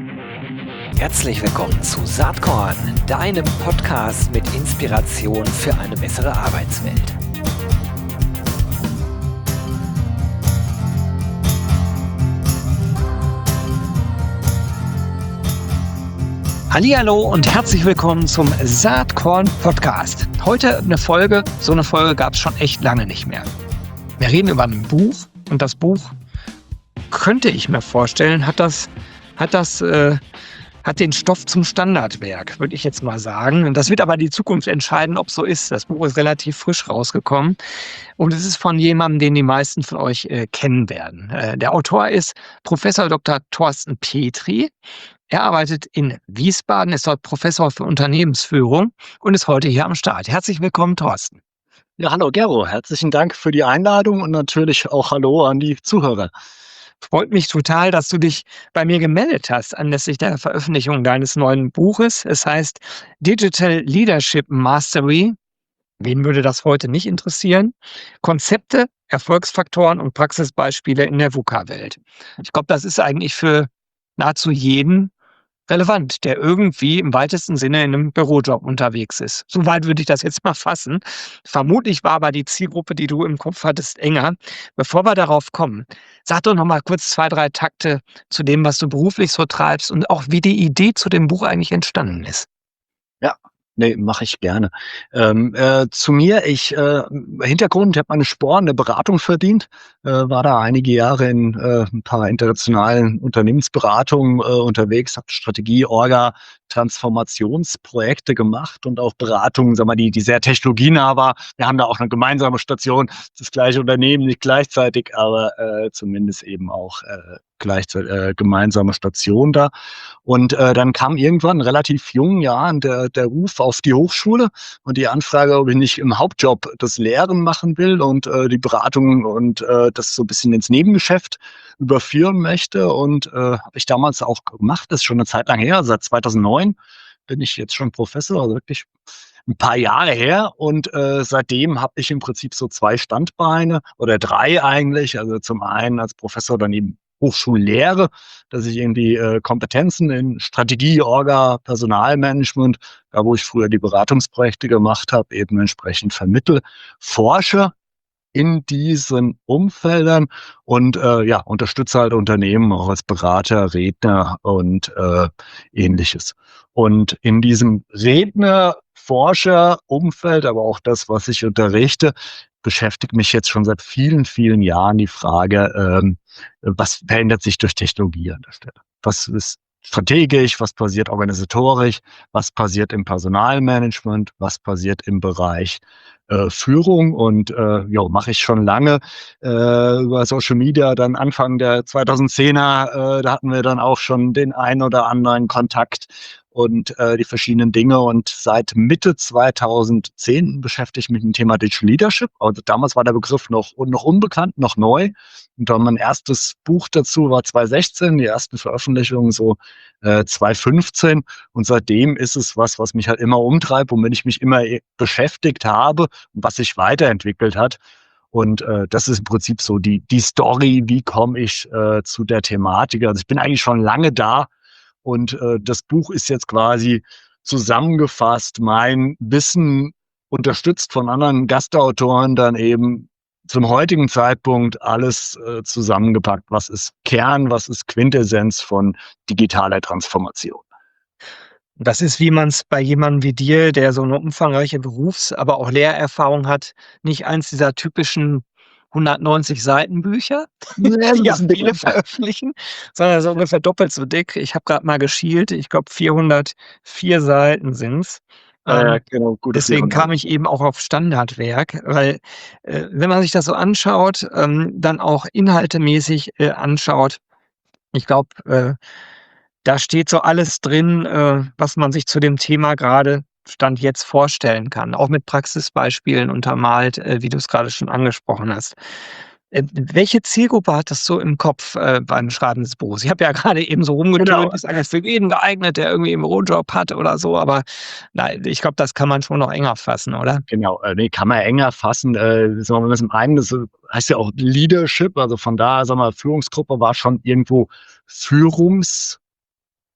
Herzlich willkommen zu Saatkorn, deinem Podcast mit Inspiration für eine bessere Arbeitswelt. Hallihallo und herzlich willkommen zum Saatkorn Podcast. Heute eine Folge, so eine Folge gab es schon echt lange nicht mehr. Wir reden über ein Buch und das Buch, könnte ich mir vorstellen, hat den Stoff zum Standardwerk, würde ich jetzt mal sagen. Und das wird aber die Zukunft entscheiden, ob so ist. Das Buch ist relativ frisch rausgekommen und es ist von jemandem, den die meisten von euch kennen werden. Der Autor ist Professor Dr. Thorsten Petri. Er arbeitet in Wiesbaden, ist dort Professor für Unternehmensführung und ist heute hier am Start. Herzlich willkommen, Thorsten. Ja, hallo Gero, herzlichen Dank für die Einladung und natürlich auch Hallo an die Zuhörer. Freut mich total, dass du dich bei mir gemeldet hast anlässlich der Veröffentlichung deines neuen Buches. Es heißt Digital Leadership Mastery. Wen würde das heute nicht interessieren? Konzepte, Erfolgsfaktoren und Praxisbeispiele in der VUCA-Welt. Ich glaube, das ist eigentlich für nahezu jeden relevant, der irgendwie im weitesten Sinne in einem Bürojob unterwegs ist. Soweit würde ich das jetzt mal fassen. Vermutlich war aber die Zielgruppe, die du im Kopf hattest, enger. Bevor wir darauf kommen, sag doch noch mal kurz 2, 3 Takte zu dem, was du beruflich so treibst und auch wie die Idee zu dem Buch eigentlich entstanden ist. Ja, nee, mache ich gerne. Zu mir, Hintergrund, ich habe meine Sporen der Beratung verdient, war da einige Jahre in ein paar internationalen Unternehmensberatungen unterwegs, habe Strategie, Orga, Transformationsprojekte gemacht und auch Beratungen, sag mal, die sehr technologienah war. Wir haben da auch eine gemeinsame Station, das gleiche Unternehmen, nicht gleichzeitig, aber zumindest eben auch gleichzeitig gemeinsame Station da. Und dann kam irgendwann in relativ jungen Jahren der Ruf auf die Hochschule und die Anfrage, ob ich nicht im Hauptjob das Lehren machen will und die Beratung und das so ein bisschen ins Nebengeschäft überführen möchte. Und habe ich damals auch gemacht, das ist schon eine Zeit lang her, seit 2009 bin ich jetzt schon Professor, also wirklich ein paar Jahre her. Und seitdem habe ich im Prinzip so 2 Standbeine oder 3 eigentlich. Also zum einen als Professor dann eben Hochschullehre, dass ich irgendwie Kompetenzen in Strategie, Orga, Personalmanagement, da wo ich früher die Beratungsprojekte gemacht habe, eben entsprechend vermittle, forsche in diesen Umfeldern und unterstütze halt Unternehmen auch als Berater, Redner und Ähnliches. Und in diesem Redner, Forscher, Umfeld, aber auch das, was ich unterrichte, beschäftigt mich jetzt schon seit vielen, vielen Jahren die Frage, was verändert sich durch Technologie an der Stelle? Was ist strategisch, was passiert organisatorisch, was passiert im Personalmanagement, was passiert im Bereich Führung und mache ich schon lange über Social Media, dann Anfang der 2010er, da hatten wir dann auch schon den ein oder anderen Kontakt und die verschiedenen Dinge und seit Mitte 2010 beschäftige ich mich mit dem Thema Digital Leadership. Also damals war der Begriff noch unbekannt, noch neu und dann mein erstes Buch dazu war 2016, die ersten Veröffentlichungen so 2015 und seitdem ist es was mich halt immer umtreibt, womit ich mich immer beschäftigt habe und was sich weiterentwickelt hat. Und das ist im Prinzip so die Story, wie komme ich zu der Thematik. Also ich bin eigentlich schon lange da und das Buch ist jetzt quasi zusammengefasst, mein Wissen unterstützt von anderen Gastautoren dann eben zum heutigen Zeitpunkt alles zusammengepackt. Was ist Kern, was ist Quintessenz von digitaler Transformation? Das ist, wie man es bei jemandem wie dir, der so eine umfangreiche aber auch Lehrerfahrung hat, nicht eins dieser typischen 190 Seiten Bücher, die ja viele veröffentlichen, sondern so ungefähr doppelt so dick. Ich habe gerade mal geschielt, ich glaube 404 Seiten sind's. Genau, gut. Deswegen kam ich eben auch auf Standardwerk, weil wenn man sich das so anschaut, dann auch inhaltemäßig anschaut, ich glaube, da steht so alles drin, was man sich zu dem Thema gerade Stand jetzt vorstellen kann, auch mit Praxisbeispielen untermalt, wie du es gerade schon angesprochen hast. Welche Zielgruppe hattest du im Kopf beim Schreiben des Buchs? Ich habe ja gerade eben so rumgetönt, ist eigentlich für jeden geeignet, der irgendwie einen Bürojob hat oder so, aber nein, ich glaube, das kann man schon noch enger fassen, oder? Genau, kann man enger fassen. Sagen wir mal, zum einen, das heißt ja auch Leadership, also von daher, sagen wir mal, Führungsgruppe war schon irgendwo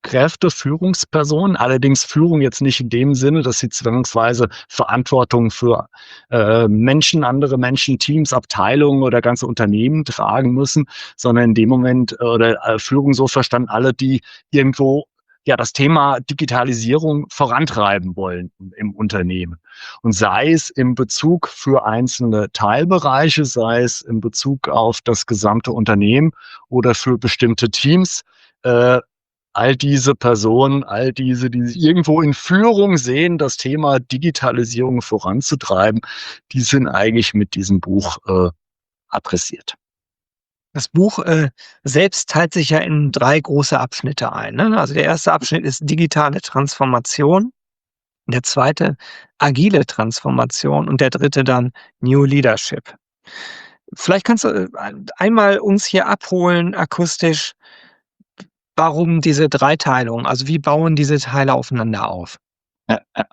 Führungskräfte, Führungspersonen, allerdings Führung jetzt nicht in dem Sinne, dass sie zwangsweise Verantwortung für Menschen, andere Menschen, Teams, Abteilungen oder ganze Unternehmen tragen müssen, sondern in dem Moment oder Führung so verstanden, alle, die irgendwo ja das Thema Digitalisierung vorantreiben wollen im Unternehmen. Und sei es im Bezug für einzelne Teilbereiche, sei es in Bezug auf das gesamte Unternehmen oder für bestimmte Teams, all diese Personen, all diese, die sich irgendwo in Führung sehen, das Thema Digitalisierung voranzutreiben, die sind eigentlich mit diesem Buch adressiert. Das Buch, selbst teilt sich ja in 3 große Abschnitte ein, ne? Also, der erste Abschnitt ist digitale Transformation, der zweite agile Transformation und der dritte dann New Leadership. Vielleicht kannst du, einmal uns hier abholen akustisch, warum diese Dreiteilung? Also, wie bauen diese Teile aufeinander auf? Ja, ja.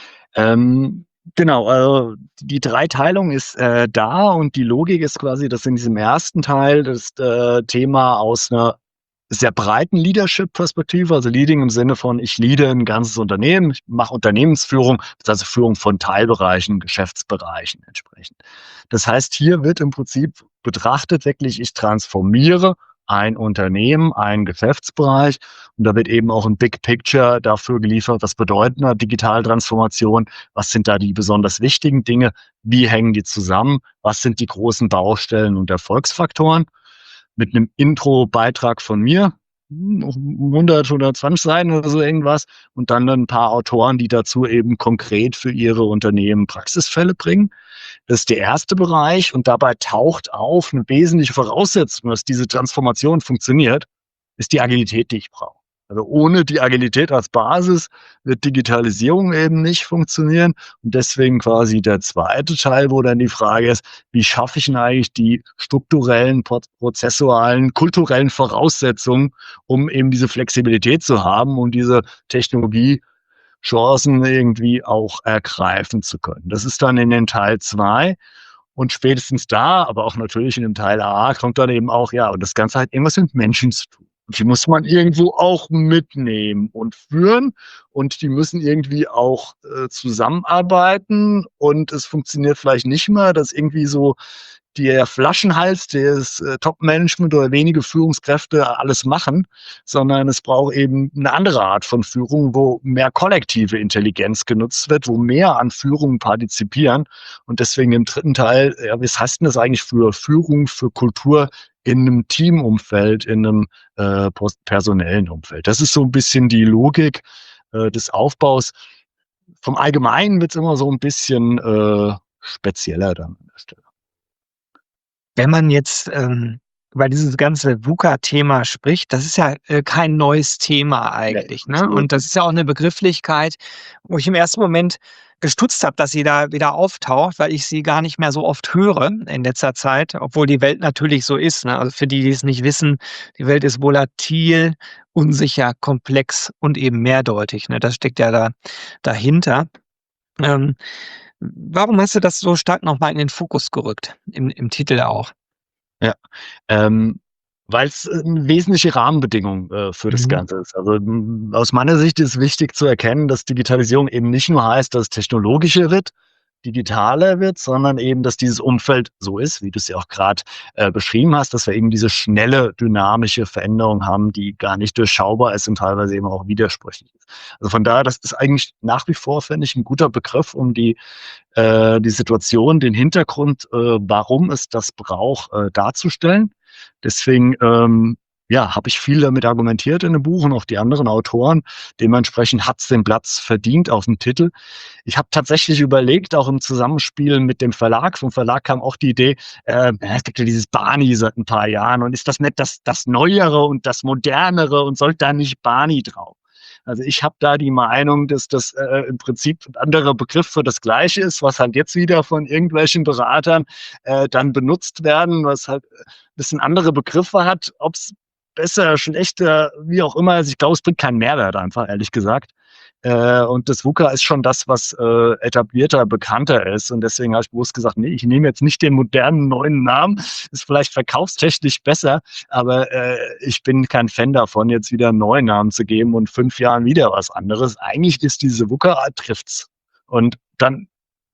Genau, die Dreiteilung ist da und die Logik ist quasi, dass in diesem ersten Teil das Thema aus einer sehr breiten Leadership-Perspektive, also Leading im Sinne von, ich leade ein ganzes Unternehmen, ich mache Unternehmensführung, also Führung von Teilbereichen, Geschäftsbereichen entsprechend. Das heißt, hier wird im Prinzip betrachtet wirklich, ich transformiere ein Unternehmen, einen Geschäftsbereich und da wird eben auch ein Big Picture dafür geliefert, was bedeutet eine Digitaltransformation, was sind da die besonders wichtigen Dinge, wie hängen die zusammen, was sind die großen Baustellen und Erfolgsfaktoren. Mit einem Intro-Beitrag von mir, 100, 120 Seiten oder so irgendwas, und dann ein paar Autoren, die dazu eben konkret für ihre Unternehmen Praxisfälle bringen. Das ist der erste Bereich und dabei taucht auf eine wesentliche Voraussetzung, dass diese Transformation funktioniert, ist die Agilität, die ich brauche. Also ohne die Agilität als Basis wird Digitalisierung eben nicht funktionieren. Und deswegen quasi der zweite Teil, wo dann die Frage ist, wie schaffe ich denn eigentlich die strukturellen, prozessualen, kulturellen Voraussetzungen, um eben diese Flexibilität zu haben und diese Technologiechancen irgendwie auch ergreifen zu können. Das ist dann in den Teil 2. Und spätestens da, aber auch natürlich in dem Teil A, kommt dann eben auch, ja, und das Ganze hat irgendwas mit Menschen zu tun. Und die muss man irgendwo auch mitnehmen und führen. Und die müssen irgendwie auch zusammenarbeiten. Und es funktioniert vielleicht nicht mehr, dass irgendwie so der Flaschenhals des Top-Management oder wenige Führungskräfte alles machen, sondern es braucht eben eine andere Art von Führung, wo mehr kollektive Intelligenz genutzt wird, wo mehr an Führung partizipieren. Und deswegen im dritten Teil, ja, was heißt denn das eigentlich für Führung, für Kultur in einem Teamumfeld, in einem personellen Umfeld? Das ist so ein bisschen die Logik des Aufbaus. Vom Allgemeinen wird es immer so ein bisschen spezieller dann an der Stelle. Wenn man jetzt, über dieses ganze VUCA-Thema spricht, das ist ja, kein neues Thema eigentlich, ne? Und das ist ja auch eine Begrifflichkeit, wo ich im ersten Moment gestutzt habe, dass sie da wieder auftaucht, weil ich sie gar nicht mehr so oft höre in letzter Zeit, obwohl die Welt natürlich so ist, ne? Also, für die, die es nicht wissen, die Welt ist volatil, unsicher, komplex und eben mehrdeutig, ne? Das steckt ja dahinter. Ähm, Warum hast du das so stark noch mal in den Fokus gerückt, im Titel auch? Ja, weil es 'ne wesentliche Rahmenbedingung für das Mhm. Ganze ist. Also, aus meiner Sicht ist wichtig zu erkennen, dass Digitalisierung eben nicht nur heißt, dass es technologischer wird, digitaler wird, sondern eben, dass dieses Umfeld so ist, wie du's ja auch grad beschrieben hast, dass wir eben diese schnelle, dynamische Veränderung haben, die gar nicht durchschaubar ist und teilweise eben auch widersprüchlich ist. Also, von daher, das ist eigentlich nach wie vor, finde ich, 'n guter Begriff, um die Situation, den Hintergrund, warum es das braucht, darzustellen. Deswegen, ja, habe ich viel damit argumentiert in dem Buch und auch die anderen Autoren. Dementsprechend hat's den Platz verdient auf dem Titel. Ich habe tatsächlich überlegt, auch im Zusammenspiel mit dem Verlag. Vom Verlag kam auch die Idee, ja, es gibt ja dieses Barney seit ein paar Jahren und ist das nicht das Neuere und das Modernere und sollte da nicht Barney drauf? Also ich habe da die Meinung, dass das im Prinzip ein anderer Begriff für das Gleiche ist, was halt jetzt wieder von irgendwelchen Beratern dann benutzt werden, was halt ein bisschen andere Begriffe hat, ob's besser, schlechter, wie auch immer. Also ich glaube, es bringt keinen Mehrwert einfach, ehrlich gesagt. Und das VUCA ist schon das, was etablierter, bekannter ist. Und deswegen habe ich bewusst gesagt, nee, ich nehme jetzt nicht den modernen neuen Namen. Ist vielleicht verkaufstechnisch besser, aber ich bin kein Fan davon, jetzt wieder einen neuen Namen zu geben und 5 Jahren wieder was anderes. Eigentlich ist diese VUCA, trifft's. Und dann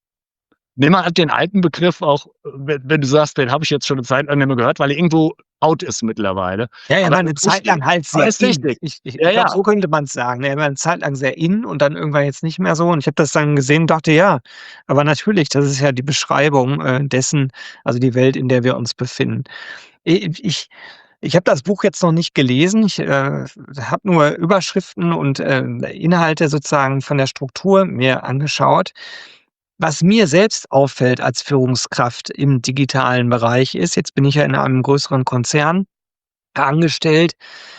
nimm mal halt den alten Begriff auch, wenn du sagst, den habe ich jetzt schon eine Zeit lang nicht mehr gehört, weil er irgendwo out ist mittlerweile. Ja, er Aber war eine Zeit lang halt sehr ist in. richtig. Ich Ja, glaube, ja. so könnte man's sagen. Er war eine Zeit lang sehr in und dann irgendwann jetzt nicht mehr so. Und ich habe das dann gesehen und dachte: „Ja, aber natürlich, das ist ja die Beschreibung, dessen, also die Welt, in der wir uns befinden." Ich ich habe das Buch jetzt noch nicht gelesen. Ich, habe nur Überschriften und, Inhalte sozusagen von der Struktur mir angeschaut. Was mir selbst auffällt als Führungskraft im digitalen Bereich ist, jetzt bin ich ja in einem größeren Konzern angestellt,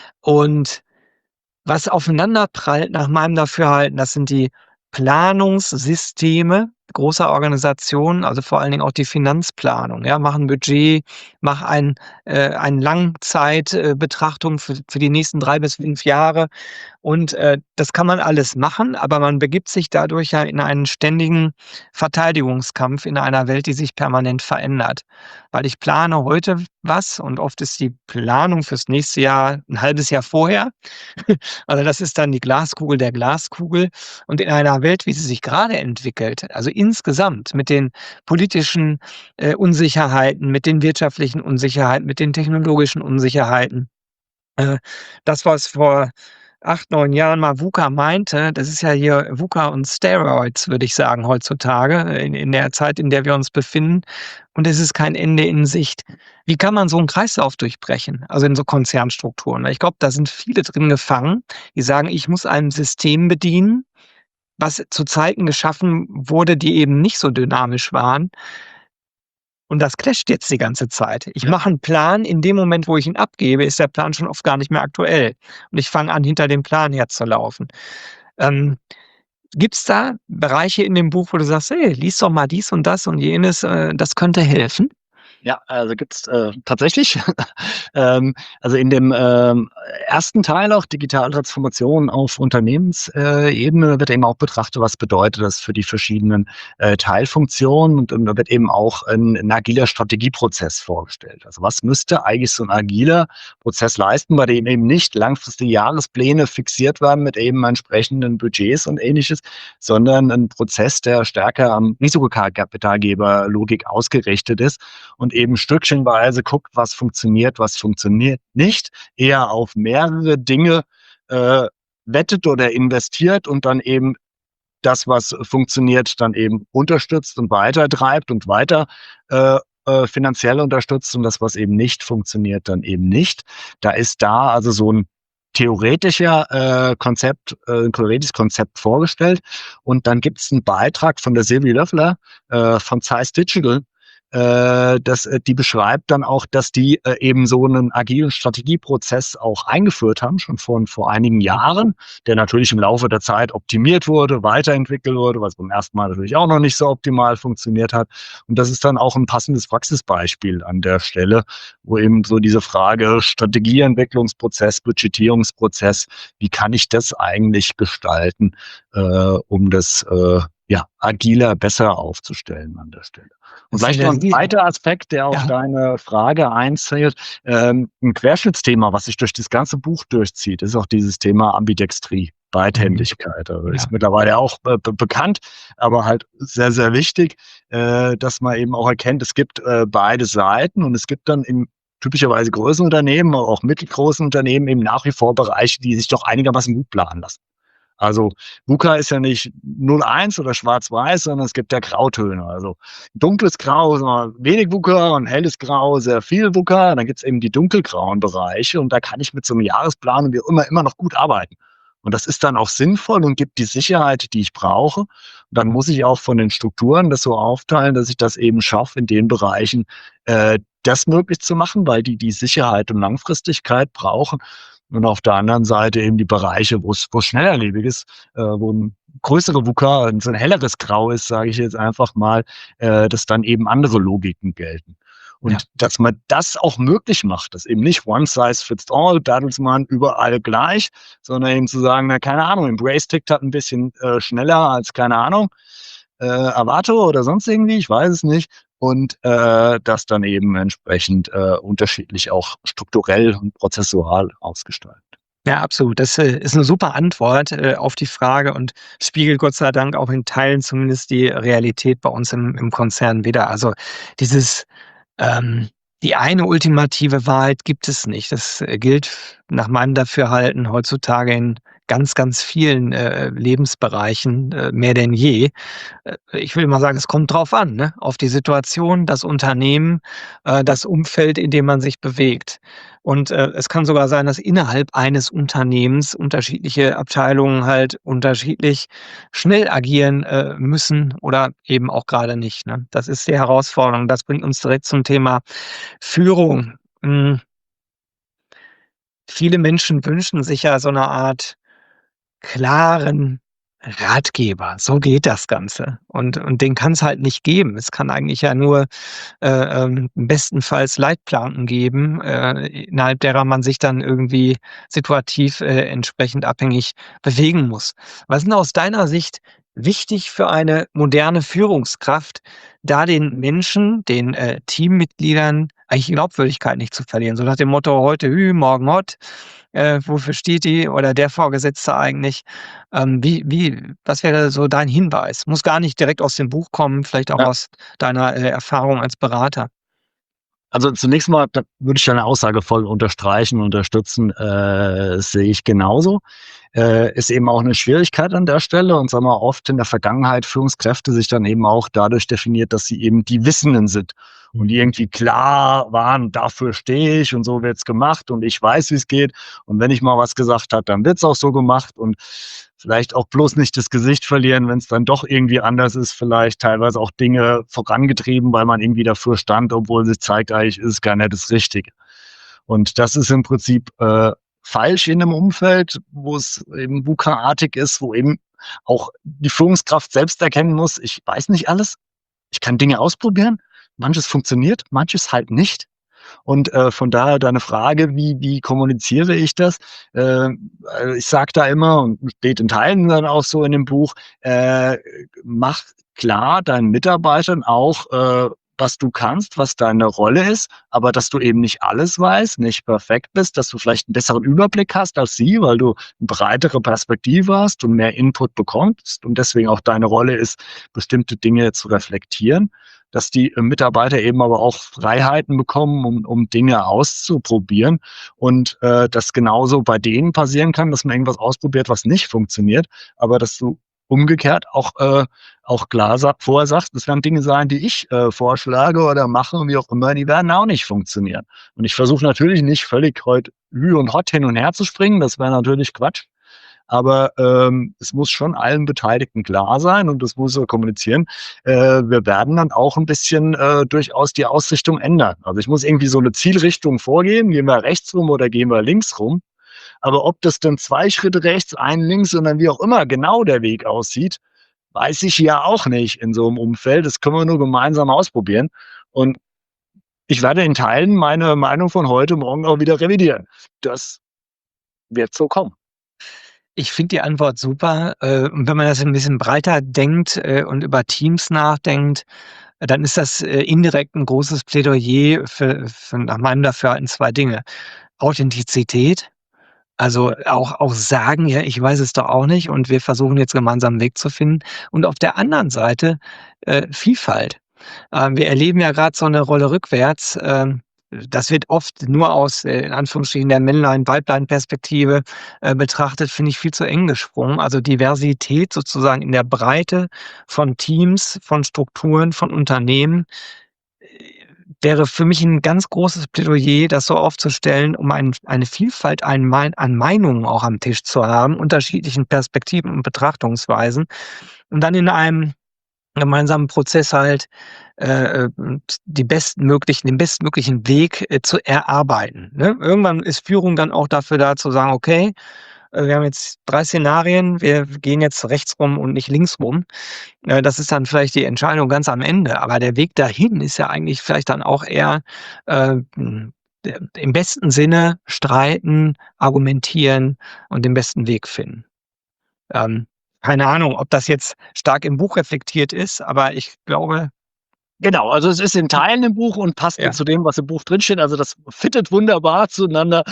und was aufeinanderprallt nach meinem Dafürhalten, das sind die Planungssysteme großer Organisationen, also vor allen Dingen auch die Finanzplanung, ja. Mach 'n Budget, mach ein Langzeit Betrachtung für die nächsten 3 bis 5 Jahre. Und, das kann man alles machen, aber man begibt sich dadurch ja in einen ständigen Verteidigungskampf in einer Welt, die sich permanent verändert. Weil ich plane heute was und oft ist die Planung fürs nächste Jahr ein halbes Jahr vorher. Also, das ist dann die Glaskugel der Glaskugel. Und in einer Welt, wie sie sich gerade entwickelt, also insgesamt mit den politischen, Unsicherheiten, mit den wirtschaftlichen Unsicherheiten, mit den technologischen Unsicherheiten, äh, das, was vor 8, 9 Jahren mal VUCA meinte, das ist ja hier VUCA und Steroids, würde ich sagen, heutzutage, in der Zeit, in der wir uns befinden. Und es ist kein Ende in Sicht. Wie kann man so 'n Kreislauf durchbrechen, also in so Konzernstrukturen? Weil ich glaube, da sind viele drin gefangen, die sagen: „Ich muss ein System bedienen, was zu Zeiten geschaffen wurde, die eben nicht so dynamisch waren." Und das clasht jetzt die ganze Zeit. Ich Ja. mache 'n Plan, in dem Moment, wo ich ihn abgebe, ist der Plan schon oft gar nicht mehr aktuell. Und ich fange an, hinter dem Plan herzulaufen. Ähm, Gibt's da Bereiche in dem Buch, wo du sagst: „Hey, lies doch mal dies und das und jenes, das könnte helfen?" Ja, also gibt's tatsächlich. Also in dem ersten Teil auch digitale Transformation auf Unternehmensebene Ebene wird eben auch betrachtet, was bedeutet das für die verschiedenen Teilfunktionen, und da wird eben auch ein agiler Strategieprozess vorgestellt. Also was müsste eigentlich so ein agiler Prozess leisten, bei dem eben nicht langfristige Jahrespläne fixiert werden mit eben entsprechenden Budgets und Ähnliches, sondern ein Prozess, der stärker am Risikokapitalgeberlogik ausgerichtet ist und eben stückchenweise guckt, was funktioniert nicht, eher auf mehrere Dinge äh, wettet oder investiert und dann eben das, was funktioniert, dann eben unterstützt und weitertreibt und weiter finanziell unterstützt, und das, was eben nicht funktioniert, dann eben nicht. Da ist also so ein theoretisches Konzept vorgestellt. Und dann gibt es einen Beitrag von der Silvi Löffler von Zeiss Digital, die beschreibt dann auch, dass die eben so einen agilen Strategieprozess auch eingeführt haben, schon vor einigen Jahren, der natürlich im Laufe der Zeit optimiert wurde, weiterentwickelt wurde, was beim ersten Mal natürlich auch noch nicht so optimal funktioniert hat. Und das ist dann auch ein passendes Praxisbeispiel an der Stelle, wo eben so diese Frage Strategieentwicklungsprozess, Budgetierungsprozess, wie kann ich das eigentlich gestalten, um das agiler, besser aufzustellen an der Stelle. Und Das ist vielleicht ja noch der ein zweiter Aspekt, der auf Ja. deine Frage einzählt, ein Querschnittsthema, was sich durch das ganze Buch durchzieht, ist auch dieses Thema Ambidextrie, Mhm. Beidhändigkeit. Also Ja. ist mittlerweile auch bekannt, aber halt sehr, sehr wichtig, dass man eben auch erkennt, es gibt beide Seiten, und es gibt dann in typischerweise größeren Unternehmen, aber auch mittelgroßen Unternehmen eben nach wie vor Bereiche, die sich doch einigermaßen gut planen lassen. Also VUCA ist ja nicht 0-1 oder schwarz-weiß, sondern es gibt ja Grautöne. Also dunkles Grau, wenig VUCA, und helles Grau, sehr viel VUCA. Dann gibt's eben die dunkelgrauen Bereiche, und da kann ich mit so einem Jahresplan wie immer noch gut arbeiten. Und das ist dann auch sinnvoll und gibt die Sicherheit, die ich brauche. Und dann muss ich auch von den Strukturen das so aufteilen, dass ich das eben schaffe, in den Bereichen das möglich zu machen, weil die Sicherheit und Langfristigkeit brauchen. Und auf der anderen Seite eben die Bereiche, wo es schnelllebig ist, wo ein größere VUCA, so ein helleres Grau ist, sage ich jetzt einfach mal, dass dann eben andere Logiken gelten. Ja. Und dass man das auch möglich macht, dass eben nicht one size fits all, Bertelsmann überall gleich, sondern eben zu sagen, na, keine Ahnung, Embrace tickt halt ein bisschen schneller als, keine Ahnung, Avato oder sonst irgendwie, ich weiß es nicht. Und das dann eben entsprechend unterschiedlich auch strukturell und prozessual ausgestaltet. Ja, absolut. Das, ist 'ne super Antwort, auf die Frage und spiegelt Gott sei Dank auch in Teilen zumindest die Realität bei uns im Konzern wider. Also, dieses, ähm die eine ultimative Wahrheit gibt es nicht. Das, gilt nach meinem Dafürhalten heutzutage in ganz, ganz vielen, Lebensbereichen, mehr denn je. Ich will mal sagen, es kommt drauf an, ne? Auf die Situation, das Unternehmen, das Umfeld, in dem man sich bewegt. Und, es kann sogar sein, dass innerhalb eines Unternehmens unterschiedliche Abteilungen halt unterschiedlich schnell agieren, müssen oder eben auch gerade nicht, ne? Das ist die Herausforderung. Das bringt uns direkt zum Thema Führung. Viele Menschen wünschen sich ja so eine Art klaren Ratgeber. So geht das Ganze. Und den kann es halt nicht geben. Es kann eigentlich ja nur, bestenfalls Leitplanken geben, innerhalb derer man sich dann irgendwie situativ, entsprechend abhängig bewegen muss. Was ist 'n aus deiner Sicht wichtig für eine moderne Führungskraft, da den Menschen, den, Teammitgliedern eigentlich die Glaubwürdigkeit nicht zu verlieren? So nach dem Motto: „Heute Hü, morgen Hott." Wofür steht die oder der Vorgesetzte eigentlich? Was wäre so dein Hinweis? Muss gar nicht direkt aus dem Buch kommen, vielleicht auch Ja. aus deiner, Erfahrung als Berater. Also zunächst mal, da würde ich deine Aussage voll unterstreichen und unterstützen, sehe ich genauso. Ist eben auch eine Schwierigkeit an der Stelle und sagen wir oft in der Vergangenheit Führungskräfte sich dann eben auch dadurch definiert, dass sie eben die Wissenden sind und die irgendwie klar waren, dafür stehe ich und so wird's gemacht und ich weiß, wie es geht. Und wenn ich mal was gesagt habe, dann wird's auch so gemacht und vielleicht auch bloß nicht das Gesicht verlieren, wenn es dann doch irgendwie anders ist, vielleicht teilweise auch Dinge vorangetrieben, weil man irgendwie dafür stand, obwohl sich zeigt, eigentlich ist es gar nicht das Richtige. Und das ist im Prinzip falsch in einem Umfeld, wo es eben VUCA-artig ist, wo eben auch die Führungskraft selbst erkennen muss, ich weiß nicht alles, ich kann Dinge ausprobieren, manches funktioniert, manches halt nicht. Und von daher deine Frage, wie kommuniziere ich das? Ich sage da immer und steht in Teilen dann auch so in dem Buch, mach klar deinen Mitarbeitern auch, was du kannst, was deine Rolle ist, aber dass du eben nicht alles weißt, nicht perfekt bist, dass du vielleicht einen besseren Überblick hast als sie, weil du 'ne breitere Perspektive hast und mehr Input bekommst und deswegen auch deine Rolle ist, bestimmte Dinge zu reflektieren, dass die Mitarbeiter eben aber auch Freiheiten bekommen, um Dinge auszuprobieren und das genauso bei denen passieren kann, dass man irgendwas ausprobiert, was nicht funktioniert, aber dass du umgekehrt auch klar vorher sagst, das werden Dinge sein, die ich vorschlage oder mache, wie auch immer, die werden auch nicht funktionieren. Und ich versuche natürlich nicht völlig heute Hü und Hott hin und her zu springen, das wäre natürlich Quatsch. Aber es muss schon allen Beteiligten klar sein und das muss so kommunizieren. Wir werden dann auch ein bisschen durchaus die Ausrichtung ändern. Also ich muss irgendwie so eine Zielrichtung vorgeben, gehen wir rechts rum oder gehen wir links rum. Aber ob das dann 2 Schritte rechts, einen links und dann wie auch immer genau der Weg aussieht, weiß ich ja auch nicht in so einem Umfeld. Das können wir nur gemeinsam ausprobieren. Und ich werde in Teilen meine Meinung von heute Morgen auch wieder revidieren. Das wird so kommen. Ich finde die Antwort super, und wenn man das ein bisschen breiter denkt, und über Teams nachdenkt, dann ist das, indirekt ein großes Plädoyer für nach meinem Dafürhalten 2 Dinge. Authentizität, also auch sagen: „Ja, ich weiß es doch auch nicht und wir versuchen jetzt gemeinsam 'n Weg zu finden." Und auf der anderen Seite, Vielfalt. Wir erleben ja gerade so eine Rolle rückwärts. Das wird oft nur aus, in Anführungsstrichen, der Männlein-Weiblein-Perspektive, betrachtet, finde ich viel zu eng gesprungen. Also, Diversität sozusagen in der Breite von Teams, von Strukturen, von Unternehmen, äh, wäre für mich ein ganz großes Plädoyer, das so aufzustellen, um eine Vielfalt an Meinungen auch am Tisch zu haben, unterschiedlichen Perspektiven und Betrachtungsweisen und dann in einem gemeinsamen Prozess halt, den bestmöglichen Weg, zu erarbeiten, ne? Irgendwann ist Führung dann auch dafür da zu sagen: „Okay, wir haben jetzt 3 Szenarien, wir gehen jetzt rechts rum und nicht links rum. Das ist dann vielleicht die Entscheidung ganz am Ende, aber der Weg dahin ist ja eigentlich vielleicht dann auch eher, im besten Sinne streiten, argumentieren und den besten Weg finden. Ähm, keine Ahnung, ob das jetzt stark im Buch reflektiert ist, aber ich glaube, Genau, also es ist in Teilen im Buch und passt ja. zu dem, was im Buch drinsteht. Also das fittet wunderbar zueinander.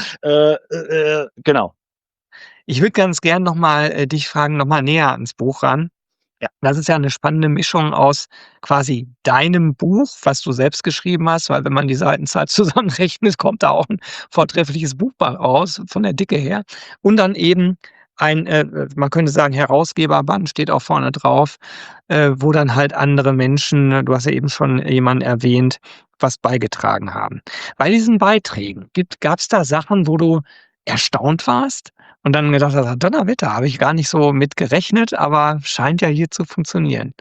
Genau. Ich würde ganz gern noch mal, dich fragen, noch mal näher ans Buch ran. Ja. Das ist ja 'ne spannende Mischung aus quasi deinem Buch, was du selbst geschrieben hast, weil wenn man die Seitenzahl zusammenrechnet, kommt da auch 'n vortreffliches Buch bei raus, von der Dicke her. Und dann eben ein, man könnte sagen, Herausgeberband steht auch vorne drauf, wo dann halt andere Menschen, du hast ja eben schon jemanden erwähnt, was beigetragen haben. Bei diesen Beiträgen gab's da Sachen, wo du erstaunt warst? Und dann gedacht hast: „Donnerwetter, habe ich gar nicht so mit gerechnet, aber scheint ja hier zu funktionieren.“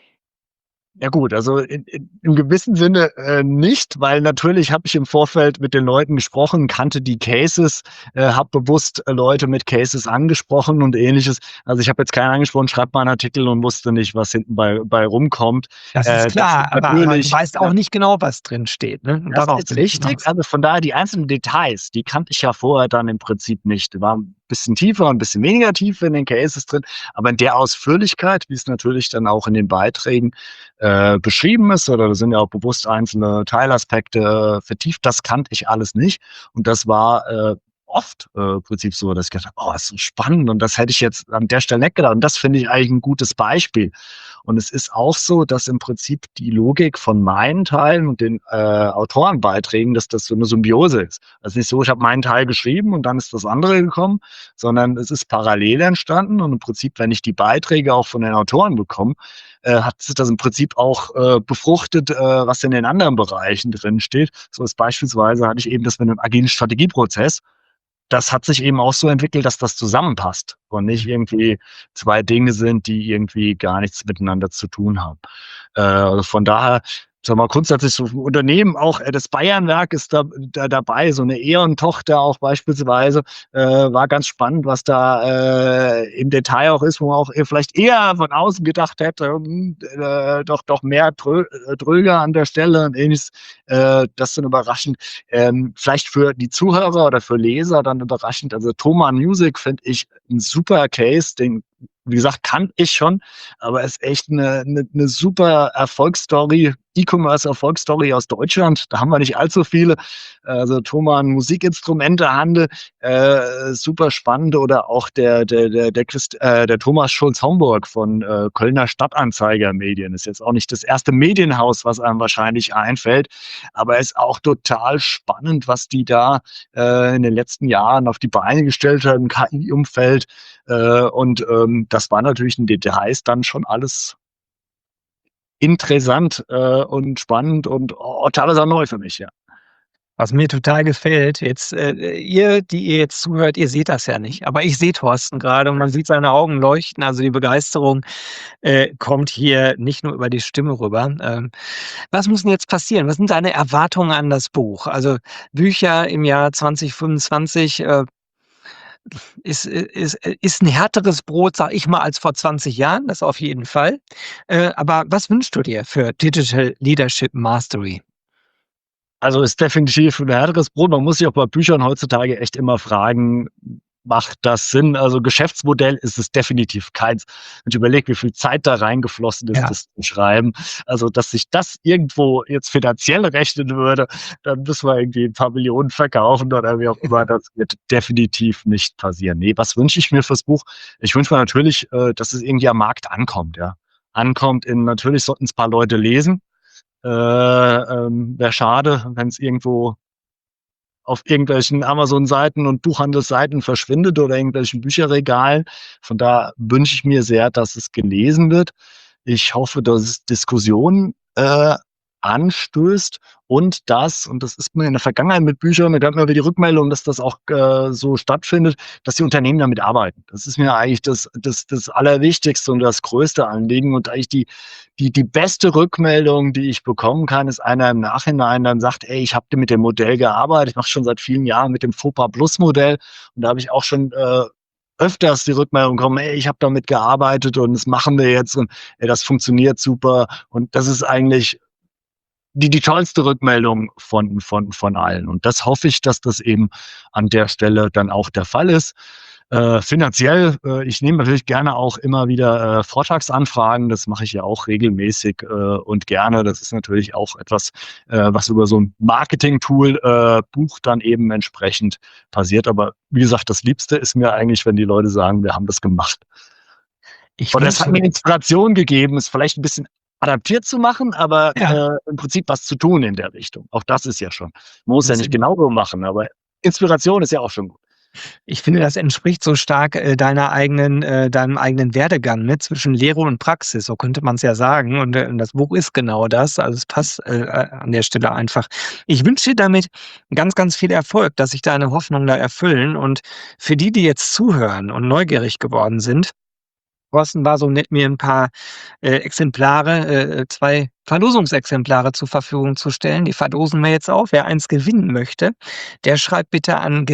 Ja gut, also im gewissen Sinne, nicht, weil natürlich habe ich im Vorfeld mit den Leuten gesprochen, kannte die Cases, habe bewusst Leute mit Cases angesprochen und Ähnliches. Also, ich habe jetzt keinen angesprochen: „Schreibt mal 'n Artikel“, und wusste nicht, was hinten bei rumkommt. Das ist Das klar, ist aber du natürlich weißt auch nicht genau, was drin steht, ne? Und das darauf ist will ich richtig. hinaus. Also, von daher die einzelnen Details, die kannte ich ja vorher dann im Prinzip nicht. War 'n bisschen tiefer, 'n bisschen weniger tief in den Cases drin, aber in der Ausführlichkeit, wie es natürlich dann auch in den Beiträgen, beschrieben ist, oder da sind ja auch bewusst einzelne Teilaspekte, vertieft, das kannte ich alles nicht. Und das war, oft, im Prinzip so, dass ich gedacht habe: „Oh, ist so spannend, und das hätte ich jetzt an der Stelle nicht gedacht.“ Und das finde ich eigentlich 'n gutes Beispiel. Und es ist auch so, dass im Prinzip die Logik von meinen Teilen und den, Autorenbeiträgen, dass das so 'ne Symbiose ist. Es ist nicht so, ich habe meinen Teil geschrieben und dann ist das andere gekommen, sondern es ist parallel entstanden, und im Prinzip, wenn ich die Beiträge auch von den Autoren bekomme, hat sich das im Prinzip auch, befruchtet, was in den anderen Bereichen drinsteht. So ist beispielsweise hatte ich eben das mit 'nem agilen Strategieprozess. Das hat sich eben auch so entwickelt, dass das zusammenpasst und nicht irgendwie 2 Dinge sind, die irgendwie gar nichts miteinander zu tun haben. Also von daher, sagen wir mal, grundsätzlich so Unternehmen auch, das Bayernwerk ist da dabei, so 'ne E.ON-Tochter auch beispielsweise. War ganz spannend, was da, im Detail auch ist, wo man auch vielleicht eher von außen gedacht hätte, doch mehr dröger an der Stelle und Ähnliches. Das sind überraschend. Vielleicht für die Zuhörer oder für Leser dann überraschend. Also Thomann Music finde ich 'n super Case, den, wie gesagt, kannte ich schon, aber ist echt 'ne super Erfolgsstory, E-Commerce-Erfolgsstory aus Deutschland. Da haben wir nicht allzu viele. Also Thomann Musikinstrumentehandel, super spannend. Oder auch der Thomas Schulz-Homburg von, Kölner Stadtanzeiger Medien. Ist jetzt auch nicht das erste Medienhaus, was einem wahrscheinlich einfällt, aber ist auch total spannend, was die da, in den letzten Jahren auf die Beine gestellt haben im KI-Umfeld. Das war natürlich in Details dann schon alles interessant, und spannend und, oh, teilweise auch neu für mich, ja. Was mir total gefällt, jetzt, ihr, die ihr jetzt zuhört, ihr seht das ja nicht, aber ich sehe Thorsten grade und man sieht seine Augen leuchten. Also, die Begeisterung, kommt hier nicht nur über die Stimme rüber. Was muss 'n jetzt passieren? Was sind deine Erwartungen an das Buch? Also, Bücher im Jahr 2025, ist 'n härteres Brot, sage ich mal, als vor 20 Jahren, das auf jeden Fall. Aber was wünschst du dir für Digital Leadership Mastery? Also, ist definitiv 'n härteres Brot. Man muss sich auch bei Büchern heutzutage echt immer fragen: Macht das Sinn? Also, Geschäftsmodell ist es definitiv keins. Wenn ich überlege, wie viel Zeit da reingeflossen ist, Ja. das zu schreiben, also, dass sich das irgendwo jetzt finanziell rechnen würde, dann müssen wir irgendwie 'n paar Millionen verkaufen oder wie auch immer. Das wird definitiv nicht passieren. Ne, was wünsche ich mir fürs Buch? Ich wünsche mir natürlich, dass es irgendwie am Markt ankommt, ja. Ankommt in Natürlich sollten's paar Leute lesen. Wäre schade, wenn's irgendwo auf irgendwelchen Amazon-Seiten und Buchhandelsseiten verschwindet oder irgendwelchen Bücherregalen. Von da wünsche ich mir sehr, dass es gelesen wird. Ich hoffe, dass es Diskussionen, anstößt, und das ist mir in der Vergangenheit mit Büchern, da gab mir immer die Rückmeldung, dass das auch, so stattfindet, dass die Unternehmen damit arbeiten. Das ist mir eigentlich das Allerwichtigste und das größte Anliegen, und eigentlich die beste Rückmeldung, die ich bekommen kann, ist einer im Nachhinein dann sagt: „Ey, ich habe mit dem Modell gearbeitet. Ich mache schon seit vielen Jahren mit dem FOPA Plus Modell, und da habe ich auch schon, öfters die Rückmeldung kommen, ey, ich habe damit gearbeitet und das machen wir jetzt und ey, das funktioniert super. Und das ist eigentlich die tollste Rückmeldung von allen. Und das hoffe ich, dass das eben an der Stelle dann auch der Fall ist. Finanziell, ich nehme natürlich gerne auch immer wieder Vortragsanfragen. Das mache ich ja auch regelmäßig und gerne. Das ist natürlich auch etwas, was über so ein Marketing-Tool, Buch dann eben entsprechend passiert. Aber wie gesagt, das Liebste ist mir eigentlich, wenn die Leute sagen, wir haben das gemacht. Ich Oder es hat wünsche mir Inspiration gegeben, es vielleicht ein bisschen adaptiert zu machen, aber ja, im Prinzip was zu tun in der Richtung. Auch das ist ja schon. Man muss ja das nicht genau so machen, aber Inspiration ist ja auch schon gut. ich finde, das entspricht so stark, deinem eigenen Werdegang, ne, zwischen Lehre und Praxis, so könnte man's ja sagen. Und das Buch ist genau das. Also, es passt, an der Stelle einfach. Ich wünsche dir damit ganz, ganz viel Erfolg, dass sich deine Hoffnungen da erfüllen. Und für die, die jetzt zuhören und neugierig geworden sind, Thorsten war so nett, mir ein paar, Exemplare 2 Verlosungsexemplare zur Verfügung zu stellen. Die verlosen wir jetzt auch. Wer eins gewinnen möchte, der schreibt bitte an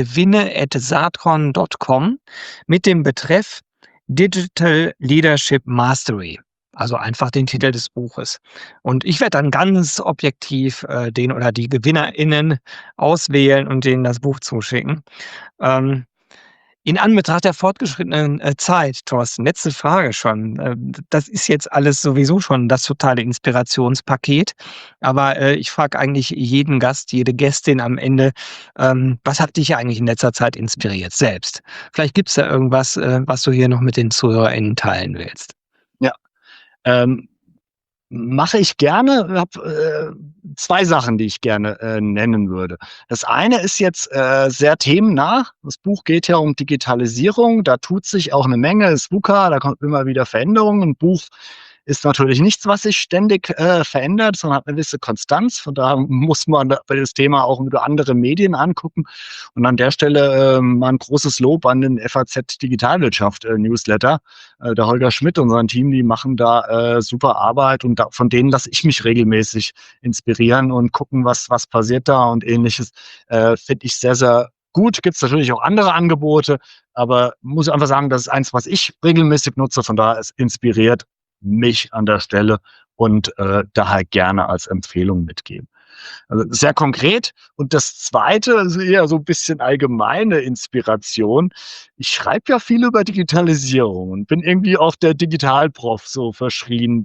gewinne@saatkorn.com mit dem Betreff „Digital Leadership Mastery", also einfach den Titel des Buches. Und ich werde dann ganz objektiv, den oder die GewinnerInnen auswählen und denen das Buch zuschicken. Ähm in Anbetracht der fortgeschrittenen, Zeit, Thorsten, letzte Frage schon. Das ist jetzt alles sowieso schon das totale Inspirationspaket. Aber, ich frage eigentlich jeden Gast, jede Gästin am Ende, was hat dich eigentlich in letzter Zeit inspiriert selbst? Vielleicht gibt's da irgendwas, was du hier noch mit den ZuhörerInnen teilen willst. Ja, ähm, mache ich gerne. Habe 2 Sachen, die ich gerne nennen würde. Das eine ist jetzt sehr themennah. Das Buch geht ja um Digitalisierung. Da tut sich auch eine Menge. Es ist VUCA, da kommt immer wieder Veränderungen. Ein Buch ist natürlich nichts, was sich ständig verändert, sondern hat eine gewisse Konstanz. Von daher muss man bei das Thema auch über andere Medien angucken. Und an der Stelle mal ein großes Lob an den FAZ Digitalwirtschaft Newsletter. Der Holger Schmidt und sein Team, die machen da super Arbeit und von denen lasse ich mich regelmäßig inspirieren und gucken, was passiert da und ähnliches. Finde ich sehr, sehr gut. Gibt es natürlich auch andere Angebote, aber muss ich einfach sagen, das ist eins, was ich regelmäßig nutze. Von daher, es inspiriert mich an der Stelle und daher gerne als Empfehlung mitgeben. Also sehr konkret. Und das Zweite ist eher so ein bisschen allgemeine Inspiration. Ich schreibe ja viel über Digitalisierung und bin irgendwie auch der Digitalprof so verschrien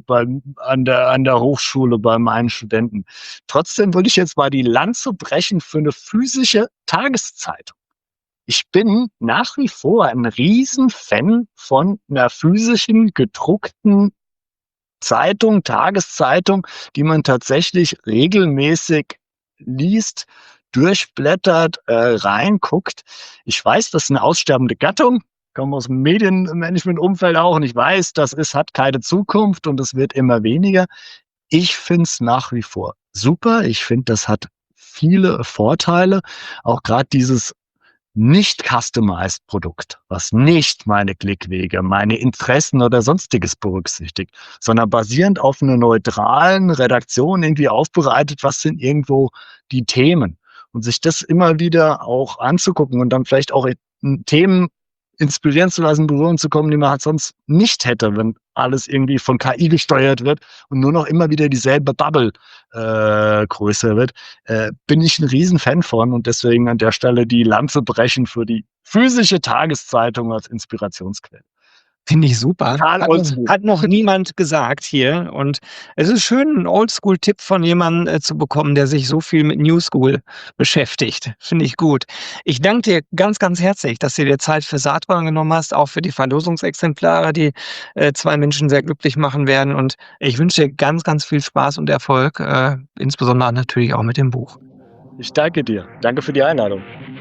an der Hochschule bei meinen Studenten. Trotzdem würde ich jetzt mal die Lanze brechen für eine physische Tageszeitung. Ich bin nach wie vor ein Riesenfan von einer physischen, gedruckten Zeitung, Tageszeitung, die man tatsächlich regelmäßig liest, durchblättert, reinguckt. Ich weiß, das ist eine aussterbende Gattung, komme aus dem Medienmanagement-Umfeld auch und ich weiß, hat keine Zukunft und es wird immer weniger. Ich finde es nach wie vor super. Ich finde, das hat viele Vorteile. Auch gerade dieses nicht customized Produkt, was nicht meine Klickwege, meine Interessen oder Sonstiges berücksichtigt, sondern basierend auf einer neutralen Redaktion irgendwie aufbereitet, was sind irgendwo die Themen und sich das immer wieder auch anzugucken und dann vielleicht auch Themen inspirieren zu lassen, berühren zu kommen, die man halt sonst nicht hätte, wenn alles irgendwie von KI gesteuert wird und nur noch immer wieder dieselbe Bubble größer wird, bin ich ein Riesenfan von und deswegen an der Stelle die Lanze brechen für die physische Tageszeitung als Inspirationsquelle. Finde ich super. Total oldschool. Hat noch niemand gesagt hier. Und es ist schön, 'n Oldschool-Tipp von jemandem, zu bekommen, der sich so viel mit Newschool beschäftigt. Finde ich gut. Ich danke dir ganz, ganz herzlich, dass du dir Zeit für Saatkorn genommen hast, auch für die Verlosungsexemplare, die, 2 Menschen sehr glücklich machen werden. Und ich wünsche dir ganz, ganz viel Spaß und Erfolg, insbesondere natürlich auch mit dem Buch. Ich danke dir. Danke für die Einladung.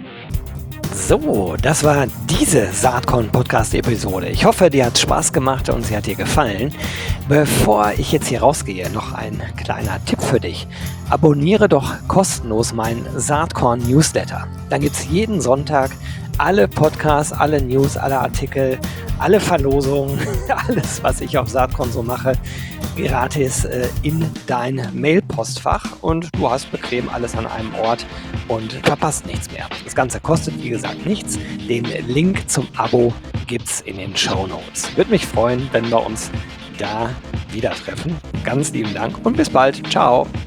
So, das war diese Saatkorn-Podcast-Episode. Ich hoffe, dir hat Spaß gemacht und sie hat dir gefallen. Bevor ich jetzt hier rausgehe, noch ein kleiner Tipp für dich. Abonniere doch kostenlos meinen Saatkorn-Newsletter. Dann gibt es jeden Sonntag alle Podcasts, alle News, alle Artikel, alle Verlosungen, alles, was ich auf Saatkorn so mache, gratis in dein Mailpostfach und du hast bequem alles an einem Ort und verpasst nichts mehr. Das Ganze kostet, wie gesagt, nichts. Den Link zum Abo gibt's in den Shownotes. Würde mich freuen, wenn wir uns da wieder treffen. Ganz lieben Dank und bis bald. Ciao.